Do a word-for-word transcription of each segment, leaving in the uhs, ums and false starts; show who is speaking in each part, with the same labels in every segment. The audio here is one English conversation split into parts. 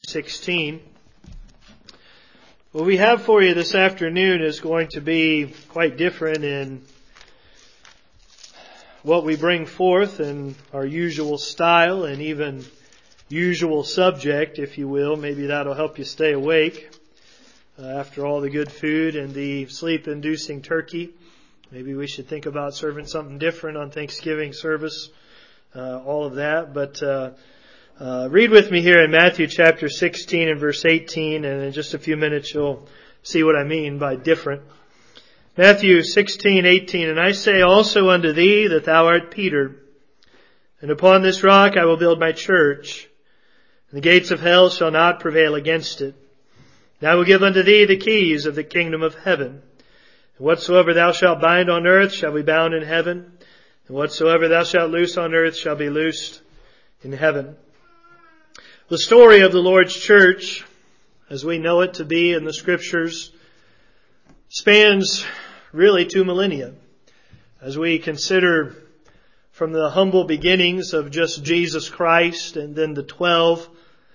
Speaker 1: sixteen. What we have for you this afternoon is going to be quite different in what we bring forth in our usual style and even usual subject, if you will. Maybe that'll help you stay awake uh, after all the good food and the sleep-inducing turkey. Maybe we should think about serving something different on Thanksgiving service, uh, all of that. But uh, uh, read with me here in Matthew chapter sixteen and verse eighteen, and in just a few minutes you'll see what I mean by different. Matthew sixteen, eighteen, and I say also unto thee that thou art Peter, and upon this rock I will build my church, and the gates of hell shall not prevail against it. And I will give unto thee the keys of the kingdom of heaven. And whatsoever thou shalt bind on earth shall be bound in heaven, and whatsoever thou shalt loose on earth shall be loosed in heaven. The story of the Lord's church, as we know it to be in the Scriptures, spans really two millennia. As we consider from the humble beginnings of just Jesus Christ and then the twelve,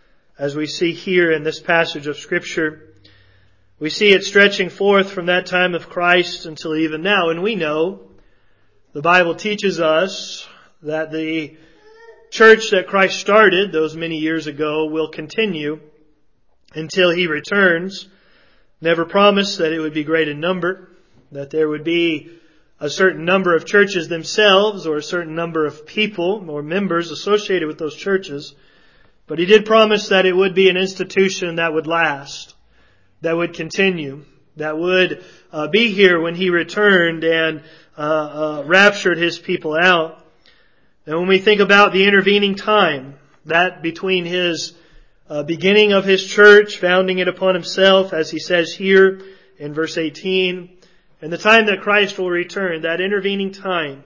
Speaker 1: as we see here in this passage of Scripture, we see it stretching forth from that time of Christ until even now. And we know the Bible teaches us that the church that Christ started those many years ago will continue until He returns. Never promised that it would be great in number, that there would be a certain number of churches themselves or a certain number of people or members associated with those churches. But He did promise that it would be an institution that would last, that would continue, that would uh, be here when He returned and uh, uh, raptured His people out. And when we think about the intervening time, that between His uh, beginning of His church, founding it upon Himself, as He says here in verse eighteen, and the time that Christ will return, that intervening time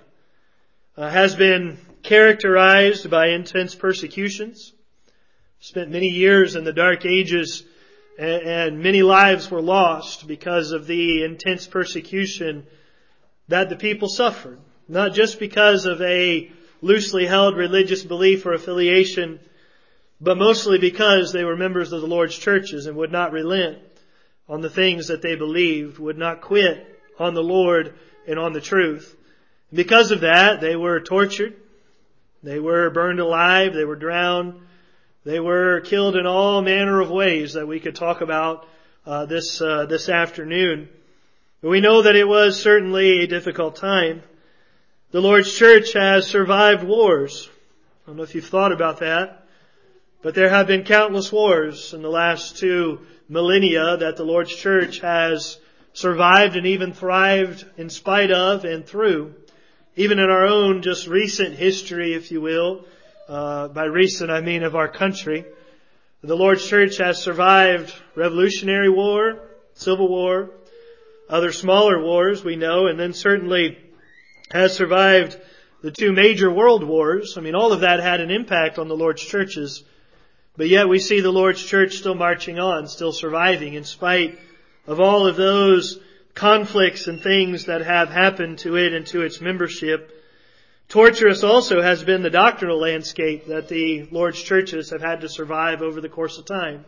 Speaker 1: uh, has been characterized by intense persecutions. Spent many years in the dark ages, and, and many lives were lost because of the intense persecution that the people suffered. Not just because of a loosely held religious belief or affiliation, but mostly because they were members of the Lord's churches and would not relent on the things that they believed, would not quit on the Lord and on the truth. Because of that, they were tortured, they were burned alive, they were drowned, they were killed in all manner of ways that we could talk about uh, this uh, this afternoon. But we know that it was certainly a difficult time. The Lord's church has survived wars. I don't know if you've thought about that, but there have been countless wars in the last two millennia that the Lord's church has survived and even thrived in spite of and through. Even in our own just recent history, if you will, uh, by recent I mean of our country, the Lord's church has survived Revolutionary War, Civil War, other smaller wars we know, and then certainly has survived the two major world wars. I mean, all of that had an impact on the Lord's churches. But yet we see the Lord's church still marching on, still surviving in spite of all of those conflicts and things that have happened to it and to its membership. Torturous also has been the doctrinal landscape that the Lord's churches have had to survive over the course of time.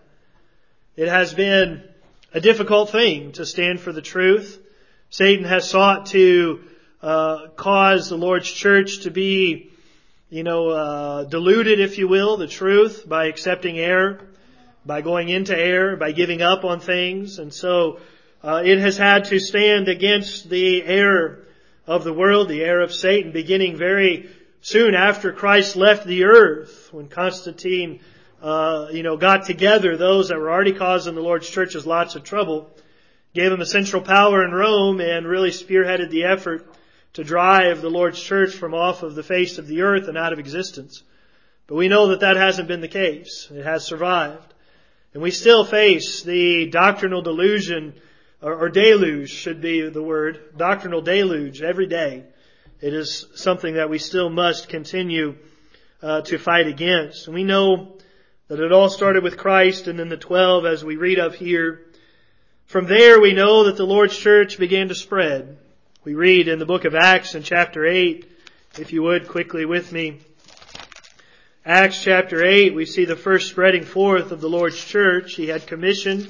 Speaker 1: It has been a difficult thing to stand for the truth. Satan has sought to Uh, cause the Lord's church to be, you know, uh, diluted, if you will, the truth by accepting error, by going into error, by giving up on things. And so uh, it has had to stand against the error of the world, the error of Satan, beginning very soon after Christ left the earth, when Constantine, uh, you know, got together those that were already causing the Lord's churches lots of trouble, gave them a central power in Rome, and really spearheaded the effort to drive the Lord's church from off of the face of the earth and out of existence. But we know that that hasn't been the case. It has survived. And we still face the doctrinal delusion, or, or deluge should be the word, doctrinal deluge every day. It is something that we still must continue uh, to fight against. And we know that it all started with Christ and then the twelve, as we read of here. From there we know that the Lord's church began to spread. We read in the book of Acts in chapter eight, if you would quickly with me, Acts chapter eight, we see the first spreading forth of the Lord's church. He had commissioned,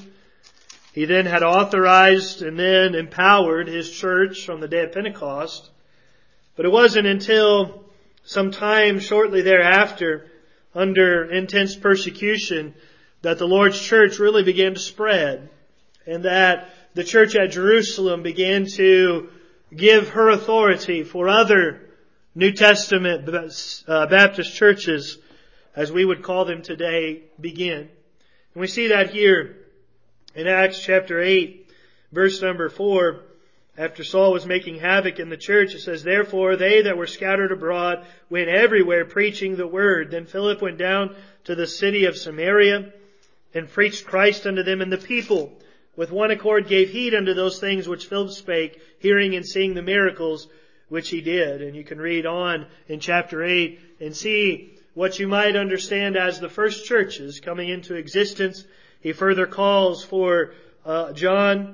Speaker 1: He then had authorized and then empowered His church on the day of Pentecost. But it wasn't until some time shortly thereafter, under intense persecution, that the Lord's church really began to spread, and that the church at Jerusalem began to give her authority for other New Testament Baptist churches, as we would call them today, begin. And we see that here in Acts chapter eight, verse number four. After Saul was making havoc in the church, it says, "Therefore they that were scattered abroad went everywhere preaching the word. Then Philip went down to the city of Samaria and preached Christ unto them, and the people with one accord gave heed unto those things which Philip spake, hearing and seeing the miracles which he did." And you can read on in chapter eight and see what you might understand as the first churches coming into existence. He further calls for uh, John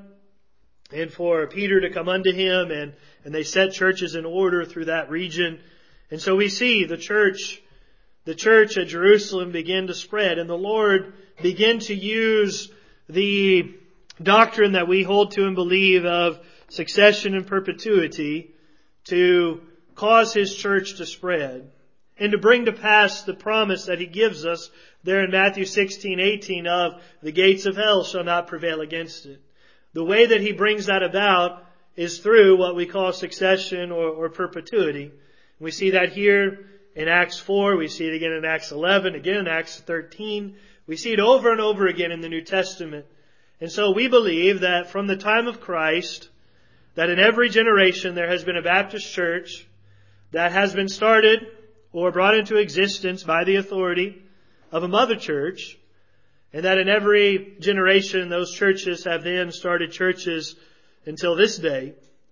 Speaker 1: and for Peter to come unto him, and, and they set churches in order through that region. And so we see the church, the church at Jerusalem begin to spread, and the Lord begin to use the doctrine that we hold to and believe of succession and perpetuity to cause His church to spread and to bring to pass the promise that He gives us there in Matthew sixteen eighteen of the gates of hell shall not prevail against it. The way that He brings that about is through what we call succession or, or perpetuity. We see that here in Acts four. We see it again in Acts eleven, again in Acts thirteen. We see it over and over again in the New Testament. And so we believe that from the time of Christ, that in every generation there has been a Baptist church that has been started or brought into existence by the authority of a mother church, and that in every generation those churches have then started churches until this day.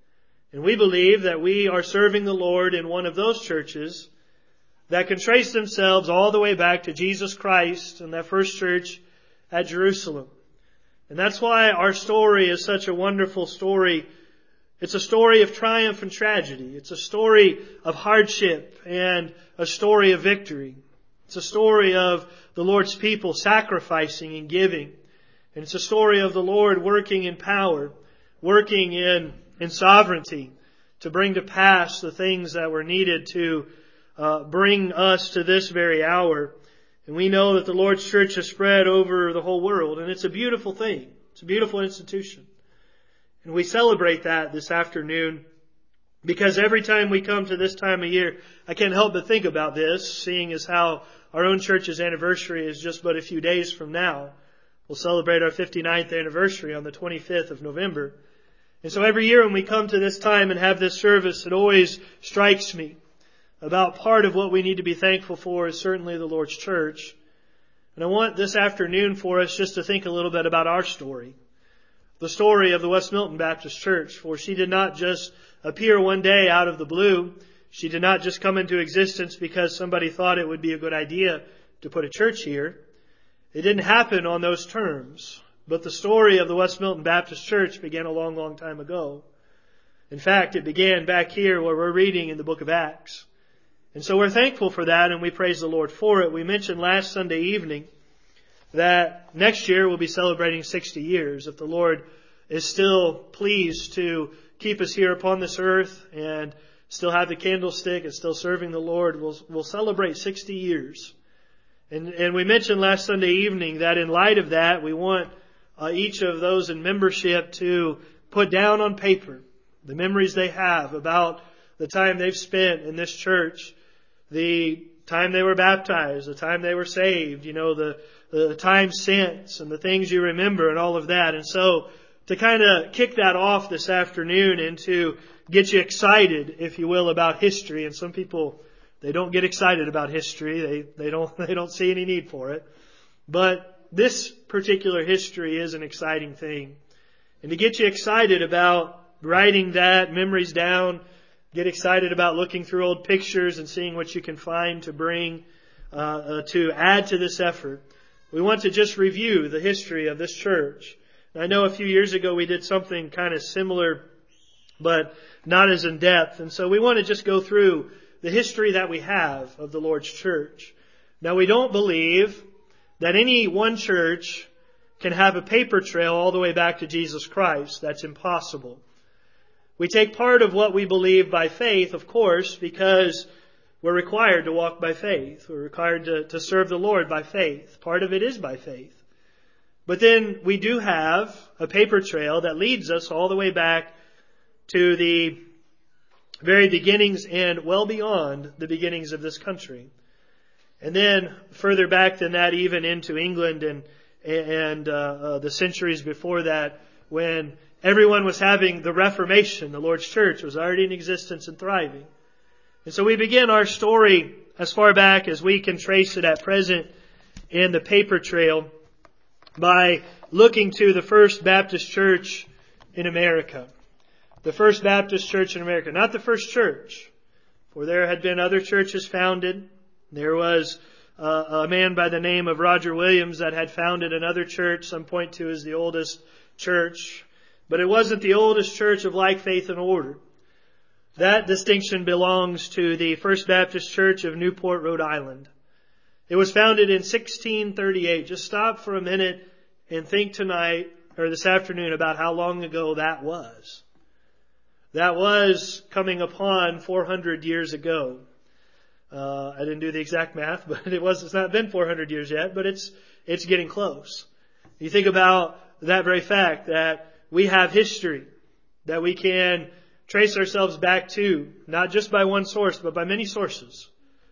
Speaker 1: And we believe that we are serving the Lord in one of those churches that can trace themselves all the way back to Jesus Christ and that first church at Jerusalem. And that's why our story is such a wonderful story. It's a story of triumph and tragedy. It's a story of hardship and a story of victory. It's a story of the Lord's people sacrificing and giving. And it's a story of the Lord working in power, working in, in sovereignty to bring to pass the things that were needed to uh, bring us to this very hour. And we know that the Lord's church has spread over the whole world, and it's a beautiful thing. It's a beautiful institution. And we celebrate that this afternoon because every time we come to this time of year, I can't help but think about this, seeing as how our own church's anniversary is just but a few days from now. We'll celebrate our fifty-ninth anniversary on the twenty-fifth of November. And so every year when we come to this time and have this service, it always strikes me about part of what we need to be thankful for is certainly the Lord's church. And I want this afternoon for us just to think a little bit about our story. The story of the West Milton Baptist Church, for she did not just appear one day out of the blue. She did not just come into existence because somebody thought it would be a good idea to put a church here. It didn't happen on those terms. But the story of the West Milton Baptist Church began a long, long time ago. In fact, it began back here where we're reading in the book of Acts. And so we're thankful for that and we praise the Lord for it. We mentioned last Sunday evening that next year we'll be celebrating sixty years. If the Lord is still pleased to keep us here upon this earth and still have the candlestick and still serving the Lord, we'll, we'll celebrate sixty years. And, and we mentioned last Sunday evening that in light of that, we want uh, each of those in membership to put down on paper the memories they have about the time they've spent in this church, the time they were baptized, the time they were saved, you know, the, the time since and the things you remember and all of that. And so to kind of kick that off this afternoon and to get you excited, if you will, about history. And some people, they don't get excited about history. They, they don't, they don't see any need for it. But this particular history is an exciting thing. And to get you excited about writing that, memories down, get excited about looking through old pictures and seeing what you can find to bring, uh, uh, to add to this effort. We want to just review the history of this church. And I know a few years ago we did something kind of similar, but not as in depth. And so we want to just go through the history that we have of the Lord's church. Now, we don't believe that any one church can have a paper trail all the way back to Jesus Christ. That's impossible. We take part of what we believe by faith, of course, because we're required to walk by faith. We're required to, to serve the Lord by faith. Part of it is by faith. But then we do have a paper trail that leads us all the way back to the very beginnings and well beyond the beginnings of this country. And then further back than that, even into England and and uh, uh, the centuries before that, when everyone was having the Reformation, the Lord's Church was already in existence and thriving. And so we begin our story as far back as we can trace it at present in the paper trail by looking to the First Baptist Church in America. The First Baptist Church in America, not the first church, for there had been other churches founded. There was uh, a man by the name of Roger Williams that had founded another church, some point to as the oldest church. But it wasn't the oldest church of like faith and order. That distinction belongs to the First Baptist Church of Newport, Rhode Island. It was founded in sixteen thirty-eight. Just stop for a minute and think tonight or this afternoon about how long ago that was. That was coming upon four hundred years ago. Uh, I didn't do the exact math, but it was, it's not been four hundred years yet, but it's, it's getting close. You think about that very fact that we have history that we can trace ourselves back to, not just by one source, but by many sources.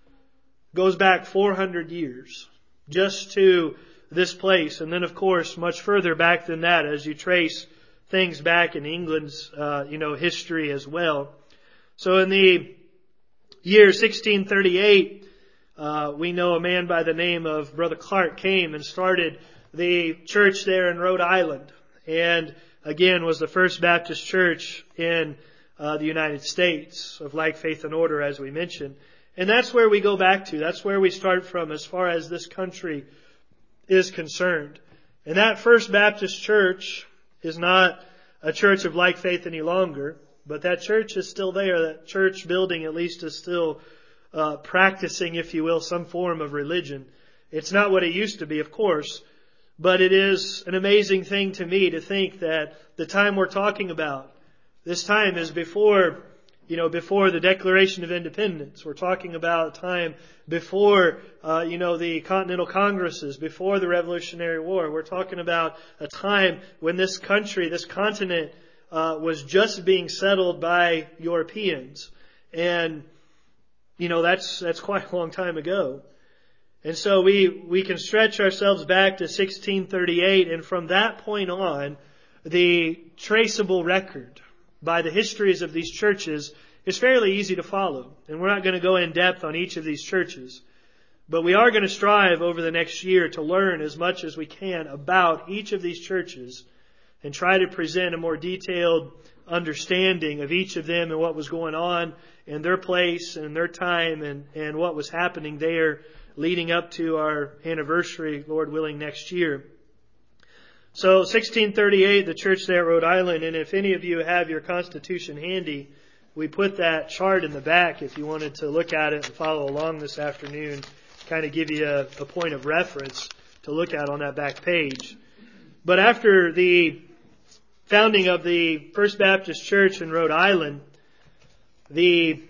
Speaker 1: Goes back four hundred years just to this place. And then, of course, much further back than that as you trace things back in England's, uh, you know, history as well. So in the year sixteen thirty-eight, uh, we know a man by the name of Brother Clark came and started the church there in Rhode Island. And again, was the First Baptist Church in uh, the United States of like faith and order, as we mentioned. And that's where we go back to. That's where we start from as far as this country is concerned. And that First Baptist Church is not a church of like faith any longer, but that church is still there. That church building at least is still uh, practicing, if you will, some form of religion. It's not what it used to be, of course, but it is an amazing thing to me to think that the time we're talking about, this time is before, you know, before the Declaration of Independence. We're talking about a time before, uh, you know, the Continental Congresses, before the Revolutionary War. We're talking about a time when this country, this continent, uh, was just being settled by Europeans. And, you know, that's, that's quite a long time ago. And so we, we can stretch ourselves back to sixteen thirty-eight, and from that point on, the traceable record by the histories of these churches is fairly easy to follow. And we're not going to go in depth on each of these churches. But we are going to strive over the next year to learn as much as we can about each of these churches and try to present a more detailed understanding of each of them and what was going on in their place and their time and, and what was happening there leading up to our anniversary, Lord willing, next year. So sixteen thirty-eight, the church there at Rhode Island, and if any of you have your Constitution handy, we put that chart in the back if you wanted to look at it and follow along this afternoon, kind of give you a, a point of reference to look at on that back page. But after the founding of the First Baptist Church in Rhode Island, the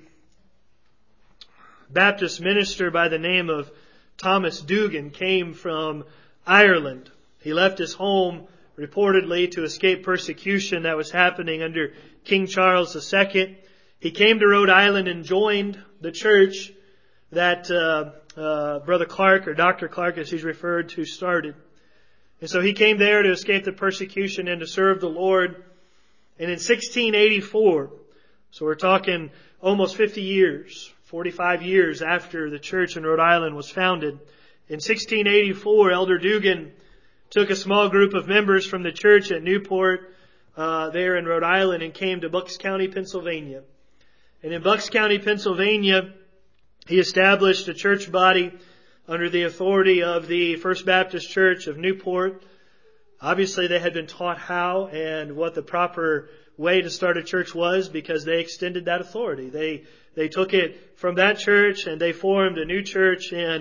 Speaker 1: Baptist minister by the name of Thomas Dugan came from Ireland. He left his home reportedly to escape persecution that was happening under King Charles the Second. He came to Rhode Island and joined the church that uh, uh, Brother Clark, or Doctor Clark as he's referred to, started. And so he came there to escape the persecution and to serve the Lord. And in sixteen eighty-four, so we're talking almost fifty years, forty-five years after the church in Rhode Island was founded, in sixteen eighty-four, Elder Dugan took a small group of members from the church at Newport, uh, there in Rhode Island, and came to Bucks County, Pennsylvania. And in Bucks County, Pennsylvania, he established a church body under the authority of the First Baptist Church of Newport. Obviously, they had been taught how and what the proper way to start a church was, because they extended that authority. They they took it from that church and they formed a new church in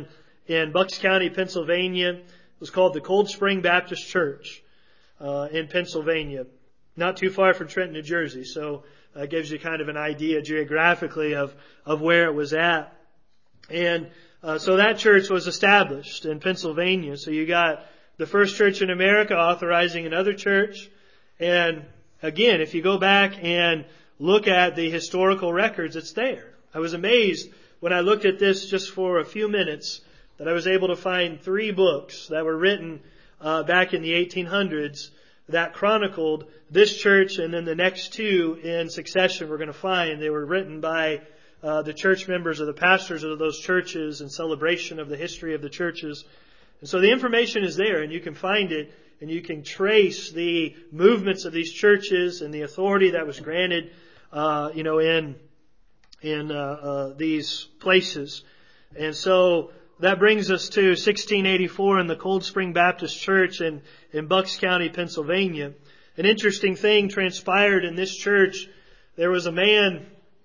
Speaker 1: in Bucks County, Pennsylvania. It was called the Cold Spring Baptist Church uh, in Pennsylvania, not too far from Trenton, New Jersey. So uh, it gives you kind of an idea geographically of, of where it was at. And uh, so that church was established in Pennsylvania. So you got the first church in America authorizing another church. And again, if you go back and look at the historical records, it's there. I was amazed when I looked at this just for a few minutes that I was able to find three books that were written uh, back in the eighteen hundreds that chronicled this church, and then the next two in succession we're going to find. They were written by uh, the church members or the pastors of those churches in celebration of the history of the churches. And so the information is there, and you can find it, and you can trace the movements of these churches and the authority that was granted, uh, you know, in in uh, uh, these places. And so that brings us to sixteen eighty-four in the Cold Spring Baptist Church in, in Bucks County, Pennsylvania. An interesting thing transpired in this church. There was a man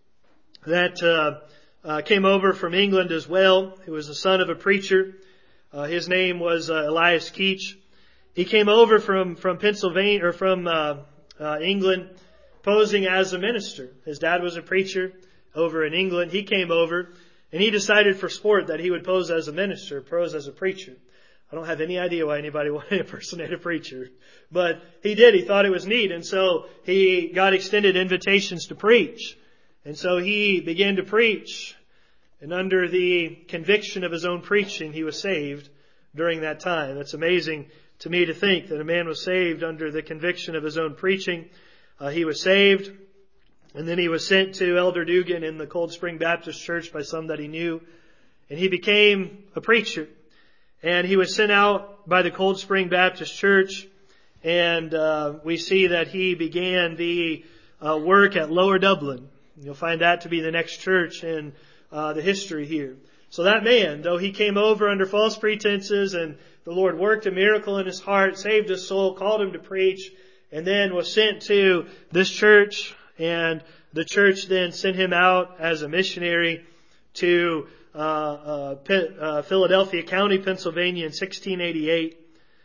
Speaker 1: that uh, uh, came over from England as well. He was the son of a preacher. Uh, his name was uh, Elias Keach. He came over from, from Pennsylvania, or from uh, uh, England, posing as a minister. His dad was a preacher over in England. He came over, and he decided for sport that he would pose as a minister, pose as a preacher. I don't have any idea why anybody wanted to impersonate a preacher. But he did. He thought it was neat. And so he got extended invitations to preach. And so he began to preach. And under the conviction of his own preaching, he was saved during that time. It's amazing to me to think that a man was saved under the conviction of his own preaching. Uh, he was saved. And then he was sent to Elder Dugan in the Cold Spring Baptist Church by some that he knew. And he became a preacher. And he was sent out by the Cold Spring Baptist Church. And uh, we see that he began the uh, work at Lower Dublin. You'll find that to be the next church in uh, the history here. So that man, though he came over under false pretenses, and the Lord worked a miracle in his heart, saved his soul, called him to preach, and then was sent to this church. And the church then sent him out as a missionary to uh, uh, P- uh, Philadelphia County, Pennsylvania in sixteen eighty-eight.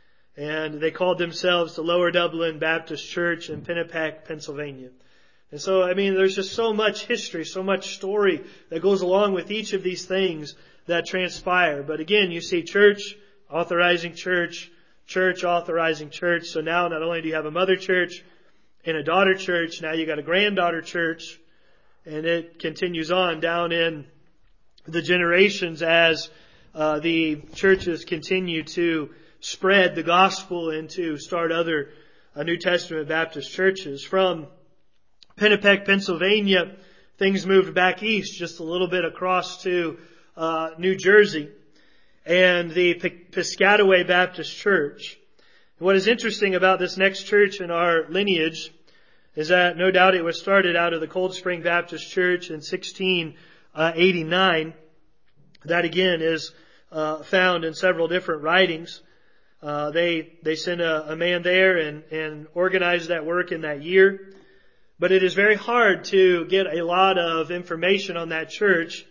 Speaker 1: And they called themselves the Lower Dublin Baptist Church in Pennapack, Pennsylvania. And so, I mean, there's just so much history, so much story that goes along with each of these things that transpire. But again, you see church authorizing church, church authorizing church. So now not only do you have a mother church and a daughter church, now you got a granddaughter church, and it continues on down in the generations as uh, the churches continue to spread the gospel and to start other uh, New Testament Baptist churches. From Pennapack, Pennsylvania, things moved back east just a little bit across to uh, New Jersey, and the P- Piscataway Baptist Church. What is interesting about this next church in our lineage is that no doubt it was started out of the Cold Spring Baptist Church in sixteen eighty-nine. That again is uh, found in several different writings. Uh, they they sent a, a man there and, and organized that work in that year. But it is very hard to get a lot of information on that church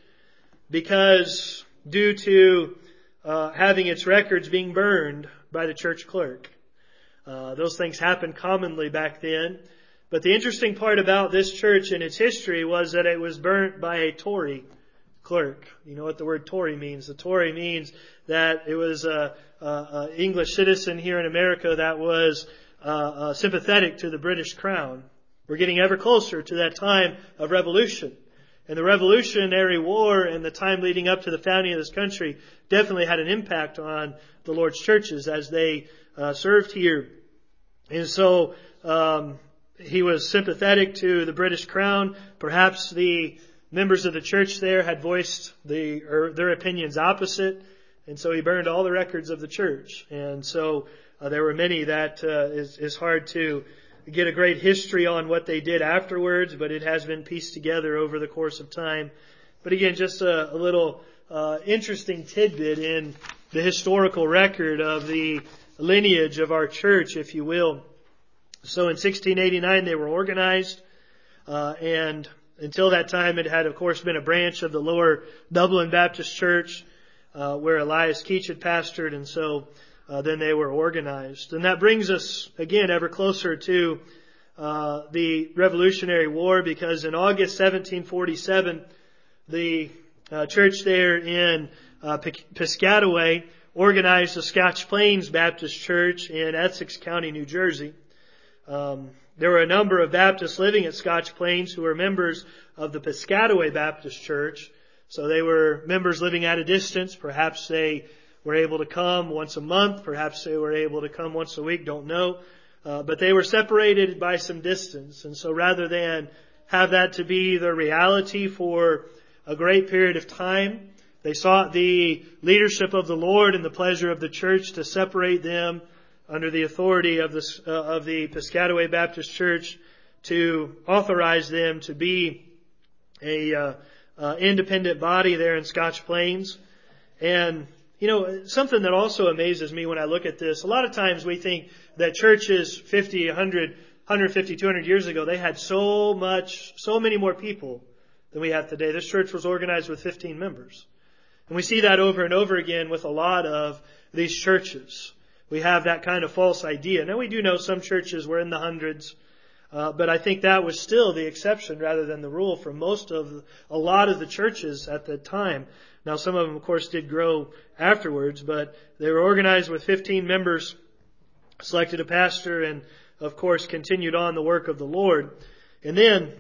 Speaker 1: because due to uh, having its records being burned by the church clerk. Uh, those things happened commonly back then. But the interesting part about this church and its history was that it was burnt by a Tory clerk. You know what the word Tory means? The Tory means that it was a, a, a English citizen here in America that was uh, uh, sympathetic to the British Crown. We're getting ever closer to that time of revolution. And the Revolutionary War and the time leading up to the founding of this country definitely had an impact on the Lord's churches as they uh, served here. And so um, he was sympathetic to the British Crown. Perhaps the members of the church there had voiced the or their opinions opposite. And so he burned all the records of the church. And so uh, there were many that uh, is, is hard to get a great history on what they did afterwards, but it has been pieced together over the course of time. But again, just a, a little uh, interesting tidbit in the historical record of the lineage of our church, if you will. So in sixteen eighty-nine they were organized, uh, and until that time it had of course been a branch of the Lower Dublin Baptist Church. uh, where Elias Keach had pastored, and so uh, then they were organized. And that brings us, again, ever closer to uh, the Revolutionary War, because in August seventeen forty-seven, the uh, church there in uh, Piscataway organized the Scotch Plains Baptist Church in Essex County, New Jersey. Um, there were a number of Baptists living at Scotch Plains who were members of the Piscataway Baptist Church. So they were members living at a distance. Perhaps they were able to come once a month. Perhaps they were able to come once a week. Don't know. Uh, but they were separated by some distance. And so rather than have that to be the reality for a great period of time, they sought the leadership of the Lord and the pleasure of the church to separate them under the authority of the, uh, of the Piscataway Baptist Church, to authorize them to be a uh, uh, independent body there in Scotch Plains. And, you know, something that also amazes me when I look at this, a lot of times we think that churches fifty, one hundred, one fifty, two hundred years ago, they had so much, so many more people than we have today. This church was organized with fifteen members. And we see that over and over again with a lot of these churches. We have that kind of false idea. Now, we do know some churches were in the hundreds, uh, but I think that was still the exception rather than the rule for most of, a lot of the churches at the time. Now, some of them, of course, did grow afterwards, but they were organized with fifteen members, selected a pastor, and, of course, continued on the work of the Lord. And then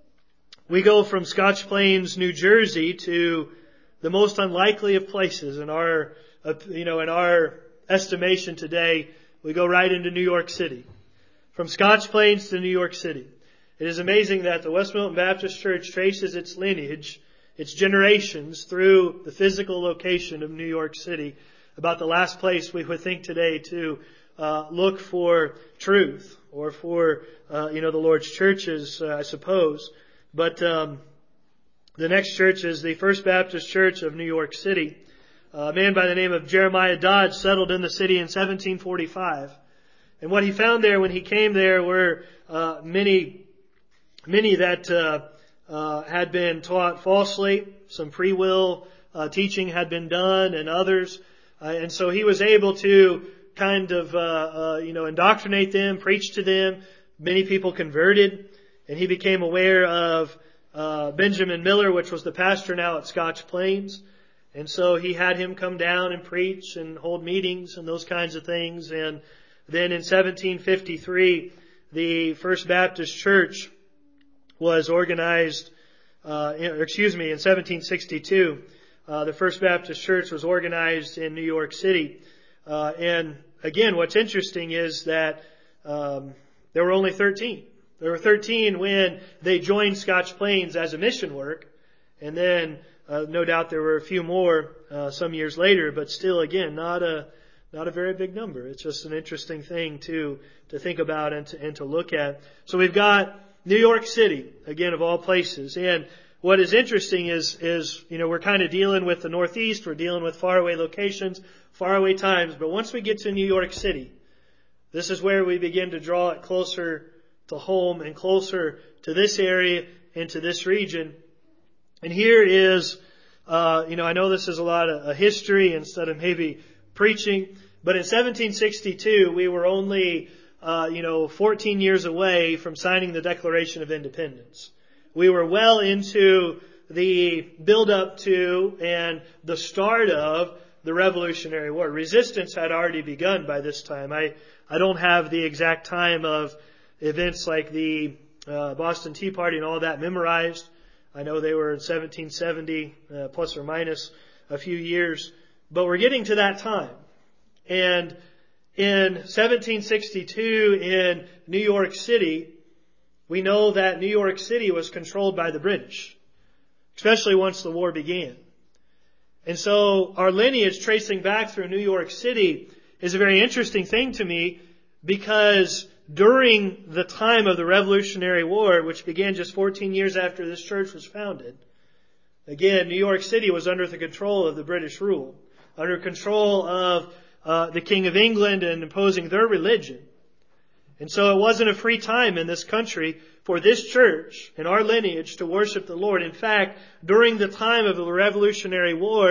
Speaker 1: we go from Scotch Plains, New Jersey, to the most unlikely of places in our, you know, in our estimation today. We go right into New York City. From Scotch Plains to New York City. It is amazing that the West Milton Baptist Church traces its lineage, its generations, through the physical location of New York City. About the last place we would think today to uh, look for truth, or for, uh, you know, the Lord's churches, uh, I suppose. But um, the next church is the First Baptist Church of New York City. A man by the name of Jeremiah Dodge settled in the city in seventeen forty-five. And what he found there when he came there were uh, many, many that uh, uh, had been taught falsely. Some free will uh, teaching had been done, and others. Uh, and so he was able to kind of, uh, uh, you know, indoctrinate them, preach to them. Many people converted, and he became aware of uh, Benjamin Miller, which was the pastor now at Scotch Plains. And so he had him come down and preach and hold meetings and those kinds of things. And then in seventeen fifty-three, the First Baptist Church was organized, uh, excuse me, in seventeen sixty-two, uh, the First Baptist Church was organized in New York City. Uh, and again, what's interesting is that um, there were only thirteen. There were thirteen when they joined Scotch Plains as a mission work. And then Uh, no doubt there were a few more uh, some years later, but still, again, not a not a very big number. It's just an interesting thing to to think about and to, and to look at. So we've got New York City, again, of all places. And what is interesting is, is you know, we're kind of dealing with the Northeast. We're dealing with faraway locations, faraway times. But once we get to New York City, this is where we begin to draw it closer to home and closer to this area and to this region. And here is, uh, you know, I know this is a lot of a history instead of maybe preaching, but in seventeen sixty-two, we were only, uh, you know, fourteen years away from signing the Declaration of Independence. We were well into the build-up to and the start of the Revolutionary War. Resistance had already begun by this time. I, I don't have the exact time of events like the uh, Boston Tea Party and all that memorized. I know they were in seventeen seventy, uh, plus or minus a few years. But we're getting to that time. And in seventeen sixty-two in New York City, we know that New York City was controlled by the British, especially once the war began. And so our lineage tracing back through New York City is a very interesting thing to me, because during the time of the Revolutionary War, which began just fourteen years after this church was founded, again, New York City was under the control of the British rule, under control of uh, the King of England and imposing their religion. And so it wasn't a free time in this country for this church and our lineage to worship the Lord. In fact, during the time of the Revolutionary War,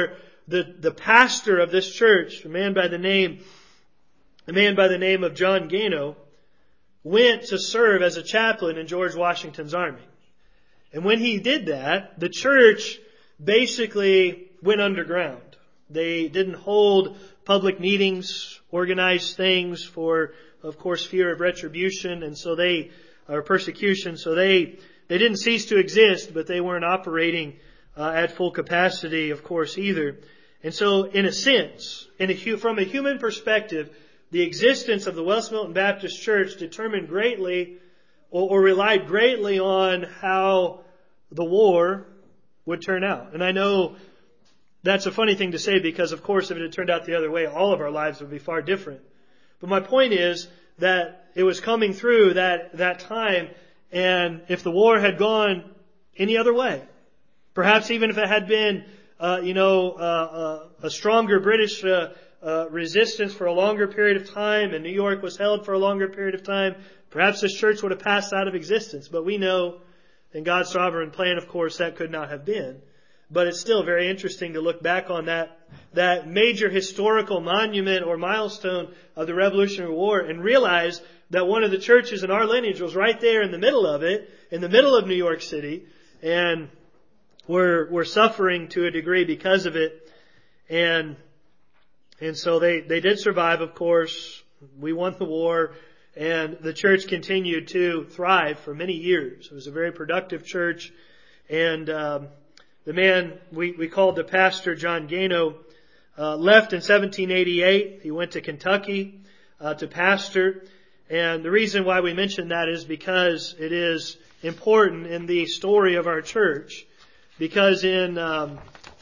Speaker 1: the, the pastor of this church, a man by the name, a man by the name of John Gano, went to serve as a chaplain in George Washington's army. And when he did that, the church basically went underground. They didn't hold public meetings, organize things for, of course, fear of retribution, and so they, or persecution, so they, they didn't cease to exist, but they weren't operating uh, at full capacity, of course, either. And so, in a sense, in a, from a human perspective, the existence of the West Milton Baptist Church determined greatly, or, or relied greatly on how the war would turn out. And I know that's a funny thing to say because, of course, if it had turned out the other way, all of our lives would be far different. But my point is that it was coming through that, that time, and if the war had gone any other way, perhaps even if it had been, uh, you know, uh, uh, a stronger British uh, uh, resistance for a longer period of time, and New York was held for a longer period of time, perhaps this church would have passed out of existence. But we know, in God's sovereign plan, of course, that could not have been. But it's still very interesting to look back on that, that major historical monument or milestone of the Revolutionary War and realize that one of the churches in our lineage was right there in the middle of it, in the middle of New York City, and we're, we're suffering to a degree because of it. And, and so they, they did survive, of course. We won the war, and the church continued to thrive for many years. It was a very productive church, and, um, The man we, we called the pastor, John Gano, uh, left in seventeen eighty-eight. He went to Kentucky uh, to pastor. And the reason why we mention that is because it is important in the story of our church. Because in um,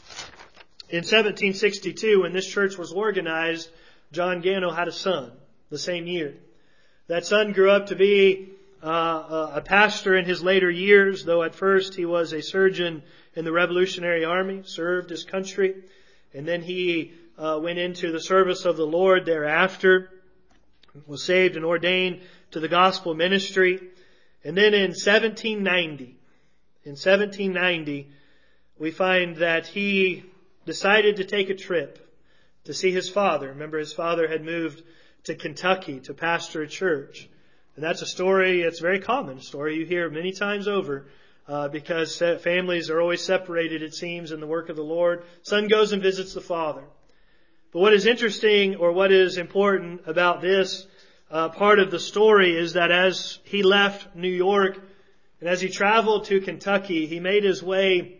Speaker 1: in seventeen sixty-two, when this church was organized, John Gano had a son the same year. That son grew up to be uh, a pastor in his later years, though at first he was a surgeon in the Revolutionary Army, served his country, and then he uh, went into the service of the Lord thereafter, was saved and ordained to the gospel ministry. And then in seventeen ninety, in seventeen ninety, we find that he decided to take a trip to see his father. Remember, his father had moved to Kentucky to pastor a church. And that's a story, it's a very common story you hear many times over. Uh, because families are always separated, it seems, in the work of the Lord. Son goes and visits the father. But what is interesting, or what is important about this uh, part of the story, is that as he left New York and as he traveled to Kentucky, he made his way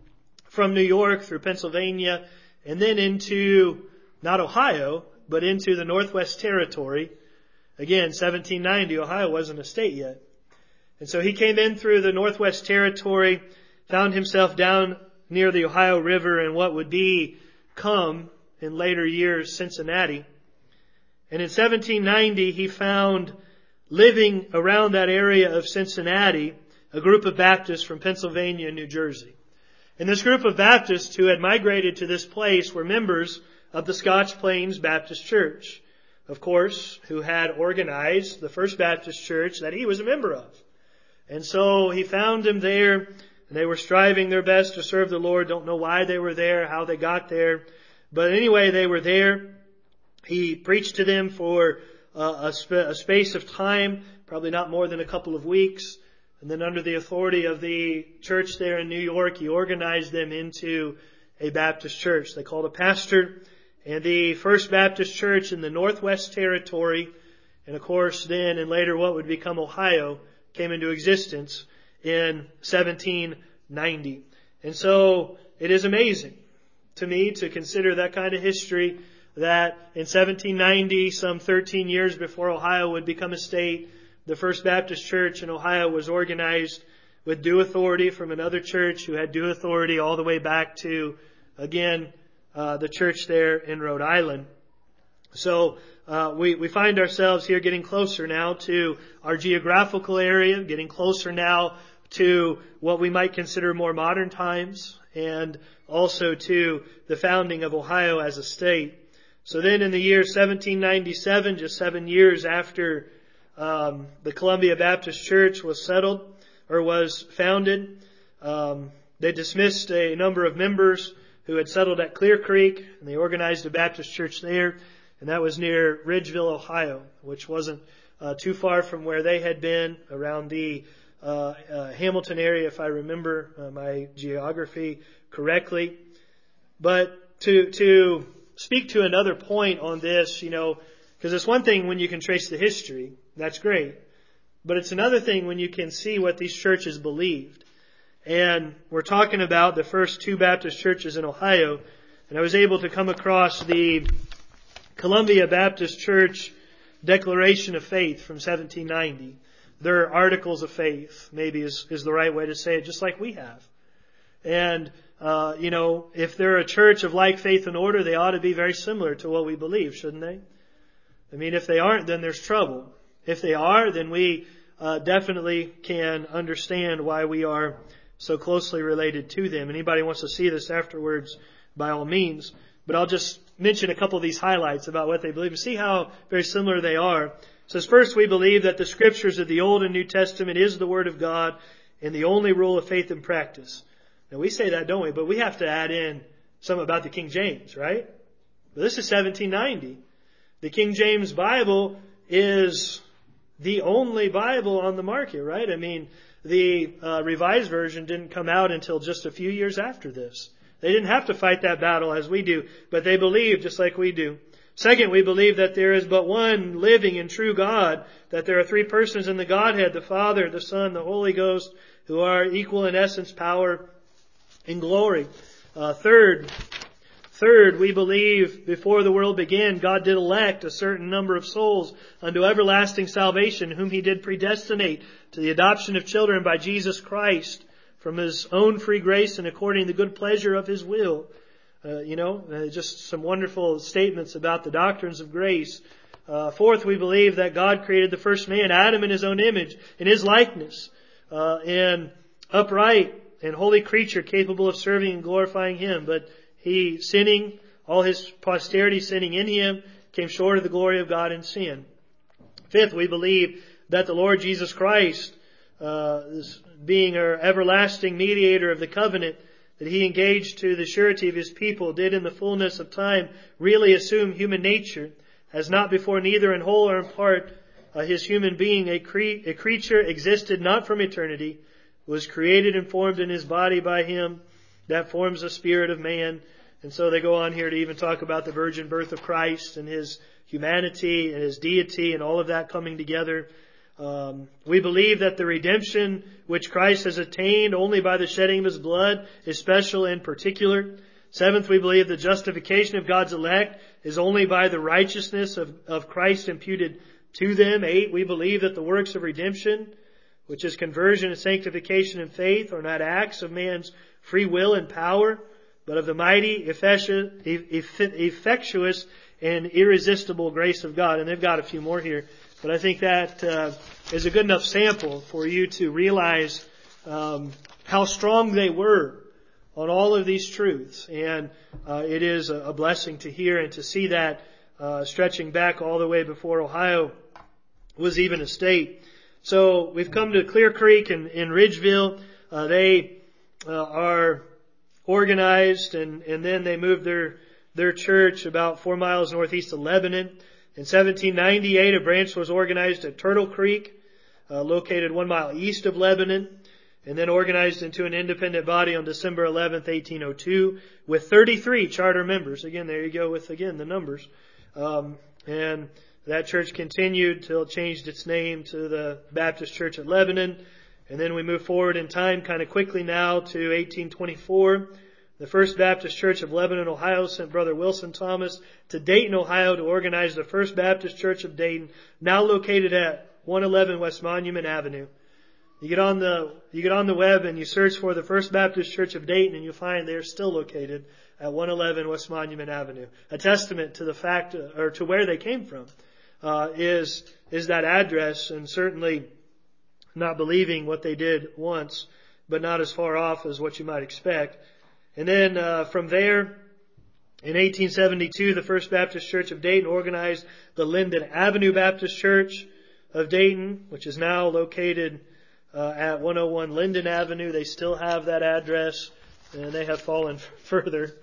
Speaker 1: from New York through Pennsylvania and then into, not Ohio, but into the Northwest Territory. Again, seventeen ninety, Ohio wasn't a state yet. And so he came in through the Northwest Territory, found himself down near the Ohio River in what would become, in later years, Cincinnati. And in seventeen ninety, he found, living around that area of Cincinnati, a group of Baptists from Pennsylvania and New Jersey. And this group of Baptists who had migrated to this place were members of the Scotch Plains Baptist Church, of course, who had organized the First Baptist Church that he was a member of. And so he found them there, and they were striving their best to serve the Lord. Don't know why they were there, how they got there. But anyway, they were there. He preached to them for uh, a, sp- a space of time, probably not more than a couple of weeks. And then under the authority of the church there in New York, he organized them into a Baptist church. They called a pastor. And the First Baptist Church in the Northwest Territory, and of course then and later what would become Ohio, came into existence in seventeen ninety. And so it is amazing to me to consider that kind of history, that in seventeen ninety, some thirteen years before Ohio would become a state, the First Baptist Church in Ohio was organized with due authority from another church who had due authority all the way back to, again, uh, the church there in Rhode Island. So uh, we, we find ourselves here getting closer now to our geographical area, getting closer now to what we might consider more modern times, and also to the founding of Ohio as a state. So then in the year seventeen ninety-seven, just seven years after um, the Columbia Baptist Church was settled or was founded, um, they dismissed a number of members who had settled at Clear Creek, and they organized a Baptist church there, and that was near Ridgeville, Ohio, which wasn't uh, too far from where they had been, around the uh, uh, Hamilton area, if I remember uh, my geography correctly. But to to speak to another point on this, you know, because it's one thing when you can trace the history, that's great. But it's another thing when you can see what these churches believed. And we're talking about the first two Baptist churches in Ohio. And I was able to come across the Columbia Baptist Church Declaration of Faith from seventeen ninety. Their Articles of Faith, maybe is, is the right way to say it, just like we have. And, uh, you know, if they're a church of like faith and order, they ought to be very similar to what we believe, shouldn't they? I mean, if they aren't, then there's trouble. If they are, then we uh, definitely can understand why we are so closely related to them. Anybody wants to see this afterwards, by all means. But I'll just mention a couple of these highlights about what they believe and see how very similar they are. It says, first, we believe that the Scriptures of the Old and New Testament is the Word of God and the only rule of faith and practice. Now, we say that, don't we? But we have to add in something about the King James, right? But this is seventeen ninety. The King James Bible is the only Bible on the market, right? I mean, the uh, Revised Version didn't come out until just a few years after this. They didn't have to fight that battle as we do, but they believe just like we do. Second, we believe that there is but one living and true God, that there are three persons in the Godhead, the Father, the Son, the Holy Ghost, who are equal in essence, power, and glory. Uh, third, Third, we believe before the world began, God did elect a certain number of souls unto everlasting salvation, whom He did predestinate to the adoption of children by Jesus Christ from His own free grace and according to the good pleasure of His will. Uh, you know, uh, just some wonderful statements about the doctrines of grace. Uh, fourth, we believe that God created the first man, Adam, in His own image, in His likeness, uh, and upright and holy creature capable of serving and glorifying Him. But he, sinning, all his posterity sinning in him, came short of the glory of God in sin. Fifth, we believe that the Lord Jesus Christ, uh, being our everlasting mediator of the covenant, that He engaged to the surety of His people, did in the fullness of time really assume human nature, as not before neither in whole or in part uh, His human being, a, cre- a creature existed not from eternity, was created and formed in His body by Him, that forms the spirit of man. And so they go on here to even talk about the virgin birth of Christ and His humanity and His deity and all of that coming together. Um, we believe that the redemption which Christ has attained only by the shedding of His blood is special and particular. Seventh, we believe the justification of God's elect is only by the righteousness of, of Christ imputed to them. Eight, we believe that the works of redemption, which is conversion and sanctification and faith, are not acts of man's free will and power, but of the mighty, effectuous, and irresistible grace of God. And they've got a few more here, but I think that uh, is a good enough sample for you to realize um, how strong they were on all of these truths. And uh, it is a blessing to hear and to see that uh, stretching back all the way before Ohio was even a state. So we've come to Clear Creek and in Ridgeville. Uh, they uh, are organized, and, and then they moved their their church about four miles northeast of Lebanon. In seventeen ninety-eight, a branch was organized at Turtle Creek, uh, located one mile east of Lebanon, and then organized into an independent body on December eleventh, eighteen oh two, with thirty-three charter members. Again, there you go with, again, the numbers. Um, and that church continued till it changed its name to the Baptist Church at Lebanon. And then we move forward in time kind of quickly now to eighteen twenty-four. The First Baptist Church of Lebanon, Ohio, sent Brother Wilson Thomas to Dayton, Ohio to organize the First Baptist Church of Dayton, now located at one eleven West Monument Avenue. You get on the you get on the web and you search for the First Baptist Church of Dayton, and you'll find they're still located at one eleven West Monument Avenue. A testament to the fact, or to where they came from, uh, is is that address, and certainly not believing what they did once, but not as far off as what you might expect. And then uh, from there, in eighteen seventy-two, the First Baptist Church of Dayton organized the Linden Avenue Baptist Church of Dayton, which is now located uh, at one oh one Linden Avenue. They still have that address, and they have fallen further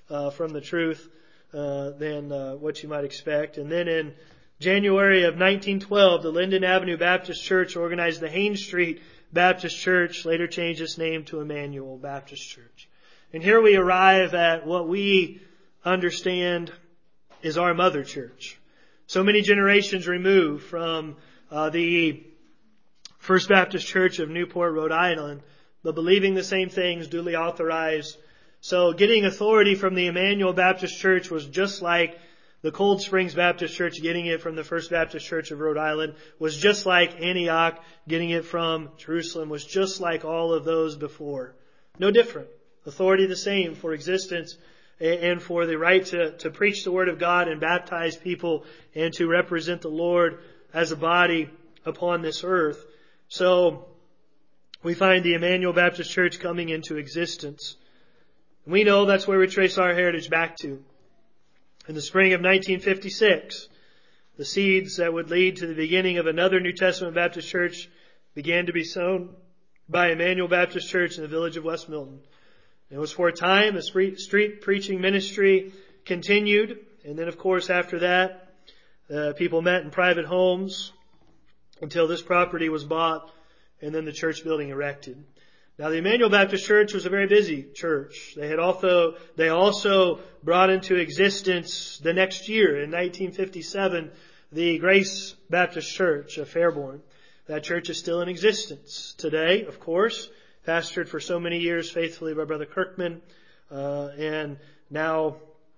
Speaker 1: uh, from the truth uh, than uh, what you might expect. And then in January of nineteen twelve, the Linden Avenue Baptist Church organized the Haines Street Baptist Church, later changed its name to Emmanuel Baptist Church. And here we arrive at what we understand is our mother church. So many generations removed from uh, the First Baptist Church of Newport, Rhode Island, but believing the same things, duly authorized. So getting authority from the Emmanuel Baptist Church was just like the Cold Springs Baptist Church getting it from the First Baptist Church of Rhode Island, was just like Antioch getting it from Jerusalem, was just like all of those before. No different. Authority the same for existence and for the right to, to preach the Word of God and baptize people and to represent the Lord as a body upon this earth. So we find the Emmanuel Baptist Church coming into existence. We know that's where we trace our heritage back to. In the spring of nineteen fifty-six, the seeds that would lead to the beginning of another New Testament Baptist church began to be sown by Emmanuel Baptist Church in the village of West Milton. It was for a time the street preaching ministry continued, and then of course after that, uh, people met in private homes until this property was bought and then the church building erected. Now, the Emmanuel Baptist Church was a very busy church. They had also, they also brought into existence the next year, in nineteen fifty-seven, the Grace Baptist Church of Fairborn. That church is still in existence today, of course, pastored for so many years faithfully by Brother Kirkman, uh, and now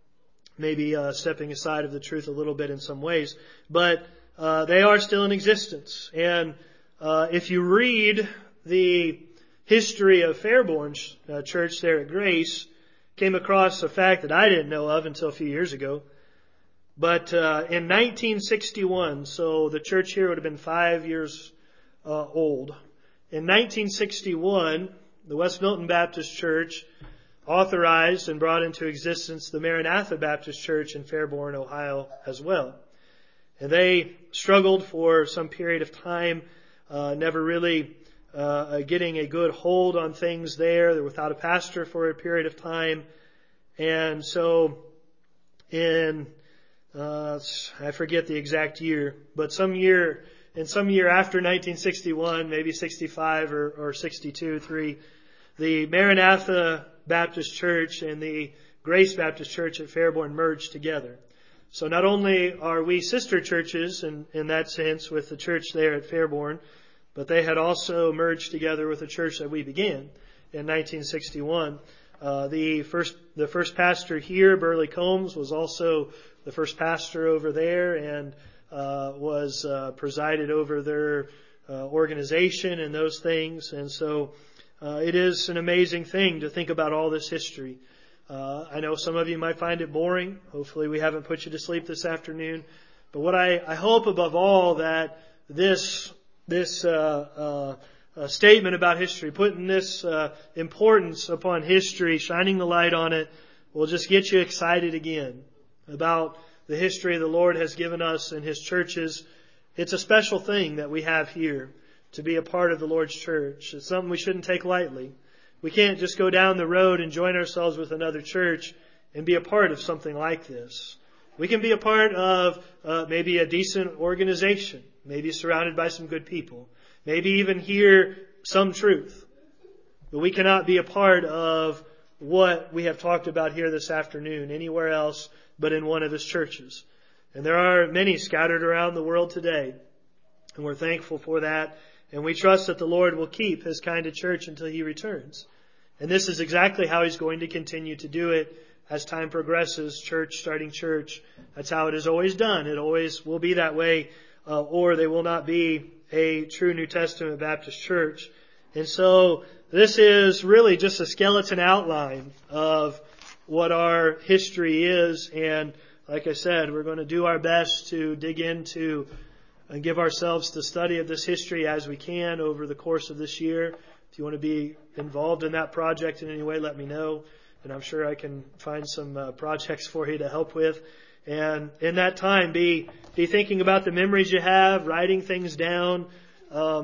Speaker 1: maybe uh, stepping aside of the truth a little bit in some ways. But uh, they are still in existence. And uh, if you read the history of Fairborn uh, Church there at Grace, came across a fact that I didn't know of until a few years ago. But uh, in nineteen sixty-one, so the church here would have been five years uh, old. In nineteen sixty-one, the West Milton Baptist Church authorized and brought into existence the Maranatha Baptist Church in Fairborn, Ohio as well. And they struggled for some period of time, uh, never really Uh, getting a good hold on things there. They're without a pastor for a period of time. And so in, uh, I forget the exact year, but some year, in some year after nineteen sixty-one, maybe sixty-five or, or sixty-two, three, the Maranatha Baptist Church and the Grace Baptist Church at Fairborn merged together. So not only are we sister churches in, in that sense with the church there at Fairborn, but they had also merged together with the church that we began in nineteen sixty-one. Uh, the first, the first pastor here, Burley Combs, was also the first pastor over there and uh, was uh, presided over their uh, organization and those things. And so uh, it is an amazing thing to think about all this history. Uh, I know some of you might find it boring. Hopefully we haven't put you to sleep this afternoon. But what I, I hope above all that this This uh, uh, uh, statement about history, putting this uh, importance upon history, shining the light on it, will just get you excited again about the history the Lord has given us in His churches. It's a special thing that we have here to be a part of the Lord's church. It's something we shouldn't take lightly. We can't just go down the road and join ourselves with another church and be a part of something like this. We can be a part of uh, maybe a decent organization, maybe surrounded by some good people, maybe even hear some truth. But we cannot be a part of what we have talked about here this afternoon anywhere else but in one of His churches. And there are many scattered around the world today, and we're thankful for that. And we trust that the Lord will keep His kind of church until He returns. And this is exactly how He's going to continue to do it as time progresses, church starting church. That's how it is always done. It always will be that way, uh, or they will not be a true New Testament Baptist church. And so this is really just a skeleton outline of what our history is. And like I said, we're going to do our best to dig into and give ourselves the study of this history as we can over the course of this year. If you want to be involved in that project in any way, let me know. And I'm sure I can find some uh, projects for you to help with. And in that time, be be thinking about the memories you have, writing things down, um,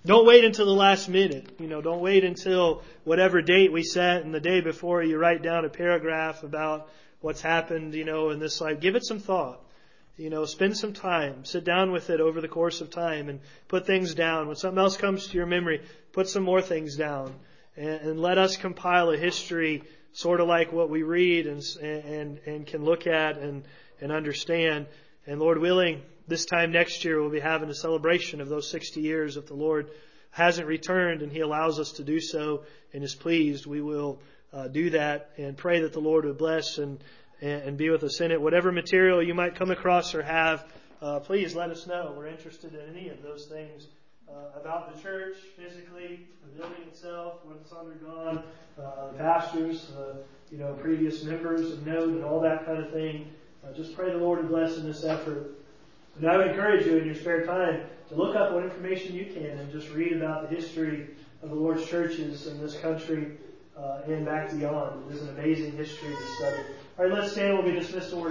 Speaker 1: Don't wait until the last minute. You know, don't wait until whatever date we set and the day before you write down a paragraph about what's happened, you know, in this life. Give it some thought. You know, spend some time. Sit down with it over the course of time and put things down. When something else comes to your memory, put some more things down. And, and let us compile a history sort of like what we read and and, and can look at and, and understand. And Lord willing, this time next year we'll be having a celebration of those sixty years. If the Lord hasn't returned and He allows us to do so and is pleased, we will uh, do that and pray that the Lord would bless and, and, and be with us in it. Whatever material you might come across or have, uh, please let us know. We're interested in any of those things uh, about the church, physically, the building itself, what it's undergone, uh, the pastors, uh, you know, previous members of note and all that kind of thing. Uh, just pray the Lord to bless in this effort. And I would encourage you in your spare time to look up what information you can and just read about the history of the Lord's churches in this country uh, and back beyond. It is an amazing history to study. All right, let's stand. We'll be dismissed.